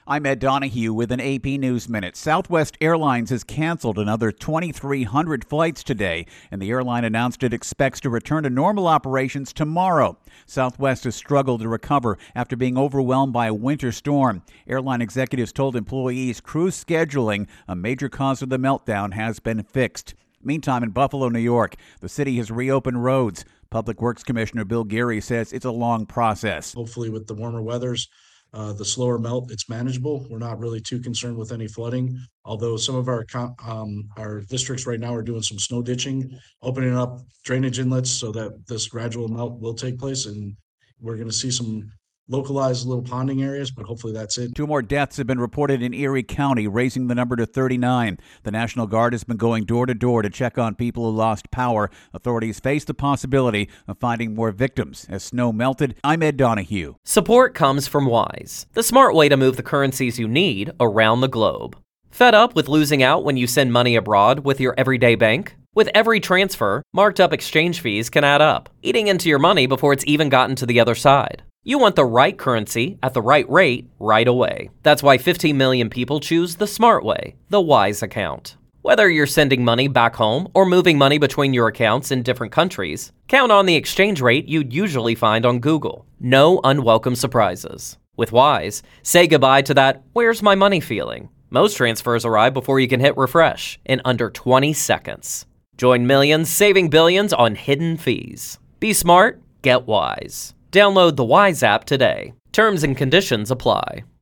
I'm Ed Donahue with an AP News Minute. Southwest Airlines has canceled another 2,300 flights today, and the airline announced it expects to return to normal operations tomorrow. Southwest has struggled to recover after being overwhelmed by a winter storm. Airline executives told employees crew scheduling, a major cause of the meltdown, has been fixed. Meantime, in Buffalo, New York, the city has reopened roads. Public Works Commissioner Bill Geary says it's a long process. Hopefully with the warmer weathers, the slower melt, it's manageable. We're not really too concerned with any flooding, although some of our districts right now are doing some snow ditching, opening up drainage inlets so that this gradual melt will take place, and we're going to see some localized little ponding areas, but hopefully that's it. 2 more deaths have been reported in Erie County, raising the number to 39. The National Guard has been going door to door to check on people who lost power. Authorities face the possibility of finding more victims as snow melted. I'm Ed Donahue. Support comes from Wise, the smart way to move the currencies you need around the globe. Fed up with losing out when you send money abroad with your everyday bank? With every transfer, marked up exchange fees can add up, eating into your money before it's even gotten to the other side. You want the right currency at the right rate right away. That's why 15 million people choose the smart way, the Wise account. Whether you're sending money back home or moving money between your accounts in different countries, count on the exchange rate you'd usually find on Google. No unwelcome surprises. With Wise, say goodbye to that "where's my money" feeling. Most transfers arrive before you can hit refresh in under 20 seconds. Join millions saving billions on hidden fees. Be smart, get Wise. Download the Wise app today. Terms and conditions apply.